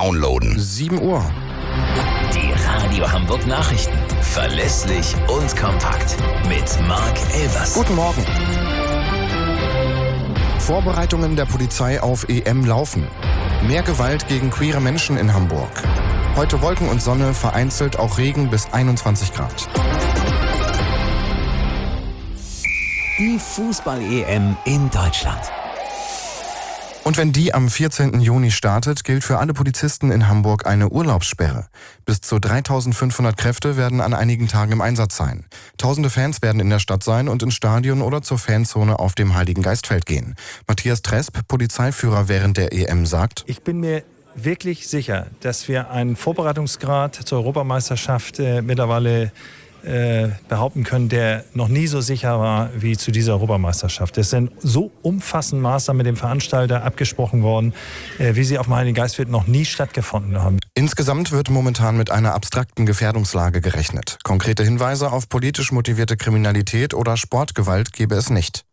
downloaden. 7 Uhr. Die Radio Hamburg Nachrichten. Verlässlich und kompakt. Mit Marc Elvers. Guten Morgen. Vorbereitungen der Polizei auf EM laufen. Mehr Gewalt gegen queere Menschen in Hamburg. Heute Wolken und Sonne, vereinzelt auch Regen bis 21 Grad. Die Fußball-EM in Deutschland. Und wenn die am 14. Juni startet, gilt für alle Polizisten in Hamburg eine Urlaubssperre. Bis zu 3.500 Kräfte werden an einigen Tagen im Einsatz sein. Tausende Fans werden in der Stadt sein und ins Stadion oder zur Fanzone auf dem Heiligengeistfeld gehen. Matthias Tresp, Polizeiführer während der EM, sagt: Ich bin mir wirklich sicher, dass wir einen Vorbereitungsgrad zur Europameisterschaft mittlerweile behaupten können, der noch nie so sicher war wie zu dieser Europameisterschaft. Es sind so umfassend Maßnahmen mit dem Veranstalter abgesprochen worden, wie sie auf dem Heiligengeistfeld noch nie stattgefunden haben. Insgesamt wird momentan mit einer abstrakten Gefährdungslage gerechnet. Konkrete Hinweise auf politisch motivierte Kriminalität oder Sportgewalt gebe es nicht.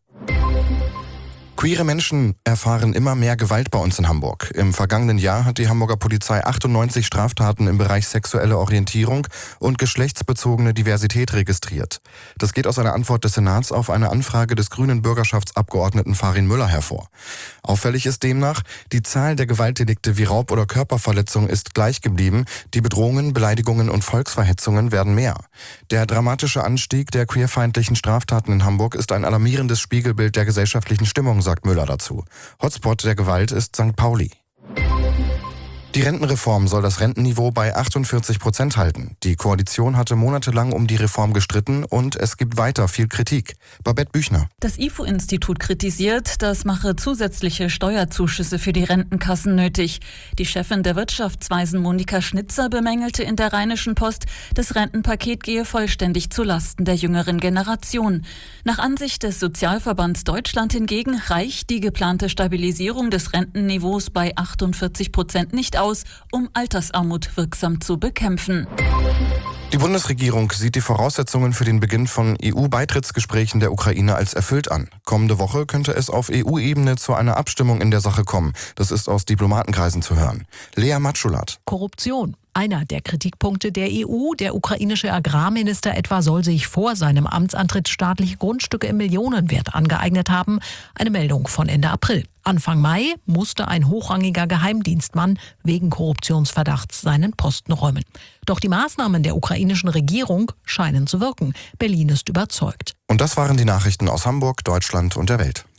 Queere Menschen erfahren immer mehr Gewalt bei uns in Hamburg. Im vergangenen Jahr hat die Hamburger Polizei 98 Straftaten im Bereich sexuelle Orientierung und geschlechtsbezogene Diversität registriert. Das geht aus einer Antwort des Senats auf eine Anfrage des grünen Bürgerschaftsabgeordneten Farin Müller hervor. Auffällig ist demnach, die Zahl der Gewaltdelikte wie Raub oder Körperverletzung ist gleich geblieben, die Bedrohungen, Beleidigungen und Volksverhetzungen werden mehr. Der dramatische Anstieg der queerfeindlichen Straftaten in Hamburg ist ein alarmierendes Spiegelbild der gesellschaftlichen Stimmung, sagt Müller dazu. Hotspot der Gewalt ist St. Pauli. Die Rentenreform soll das Rentenniveau bei 48% halten. Die Koalition hatte monatelang um die Reform gestritten und es gibt weiter viel Kritik. Babette Büchner. Das IFO-Institut kritisiert, das mache zusätzliche Steuerzuschüsse für die Rentenkassen nötig. Die Chefin der Wirtschaftsweisen Monika Schnitzer bemängelte in der Rheinischen Post, das Rentenpaket gehe vollständig zu Lasten der jüngeren Generation. Nach Ansicht des Sozialverbands Deutschland hingegen reicht die geplante Stabilisierung des Rentenniveaus bei 48% nicht aus, um Altersarmut wirksam zu bekämpfen. Die Bundesregierung sieht die Voraussetzungen für den Beginn von EU-Beitrittsgesprächen der Ukraine als erfüllt an. Kommende Woche könnte es auf EU-Ebene zu einer Abstimmung in der Sache kommen. Das ist aus Diplomatenkreisen zu hören. Lea Matschulat. Korruption. Einer der Kritikpunkte der EU, der ukrainische Agrarminister etwa soll sich vor seinem Amtsantritt staatliche Grundstücke im Millionenwert angeeignet haben. Eine Meldung von Ende April. Anfang Mai musste ein hochrangiger Geheimdienstmann wegen Korruptionsverdachts seinen Posten räumen. Doch die Maßnahmen der ukrainischen Regierung scheinen zu wirken. Berlin ist überzeugt. Und das waren die Nachrichten aus Hamburg, Deutschland und der Welt.